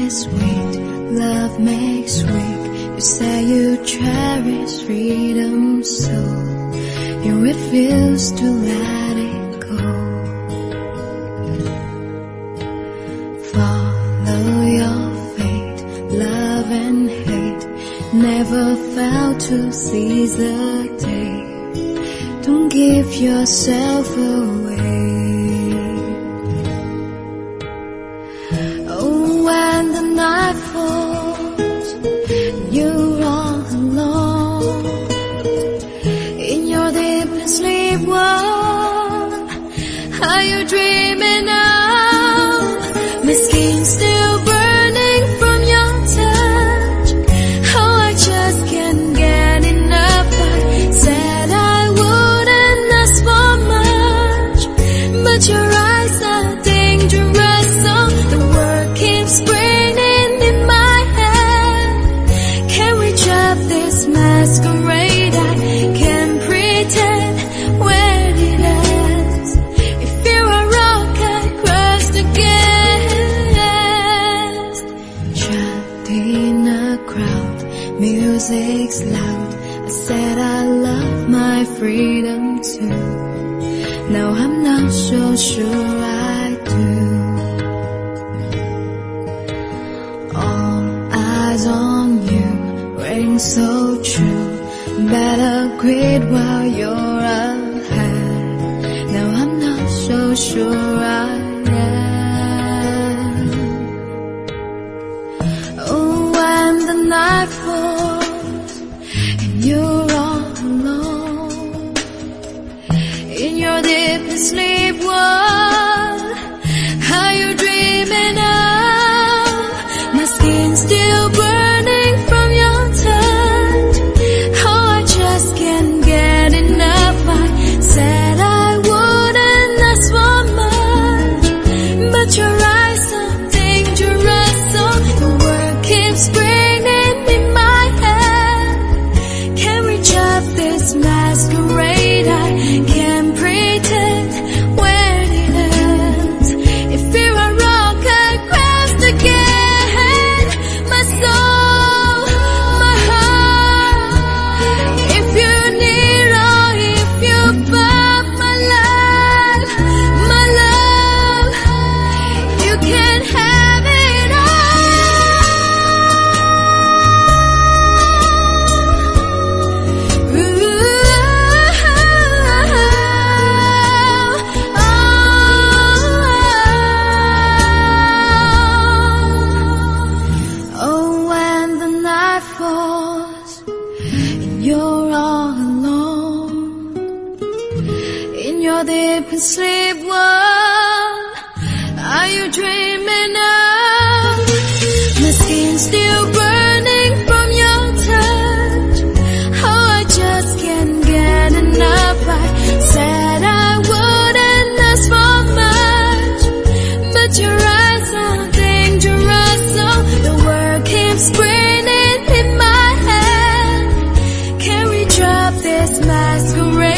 is sweet, love makes weak. You say you cherish freedom, so you refuse to let it go. Follow your fate, love and hate never fail to seize the day. Don't give yourself away. Oh, when the night falls, you're all alone in your deepest sleep. What are you dreaming of? My skin still burning from your touch. Oh, I just can't get enough. I said I wouldn't ask for much, but your eyes are dangerous. So the word keeps spinning in my head. Can we drop this masquerade? I can't pretend when it ends. If you're a rock, I crushed against. Trapped in a crowd, music's loud. I said I love my freedom too. Now I'm not so sure I do. All eyes on you, ring so true. Better quit while you're ahead. Now I'm not so sure I am. Oh, when the night falls and you're all alone in your deepest sleep, what are you dreaming of? My skin's still burning from your touch. Oh, I just can't get enough. I said I wouldn't ask for much, but your eyes are dangerous. So the word keeps spinning in my head. Can we drop this masquerade? I can't pretend when it ends. If you're a rock, I crashed again. My soul, my heart. If you're near or if you're far, my love, you can have it Oh, when the night falls and you're all alone in your deepest sleep, what are you dreaming of? My skin's still burning from your touch. Oh, I just can't get enough. I said I wouldn't ask for much, but your eyes are dangerous. So the word keeps spinning in my head. Can we drop this masquerade?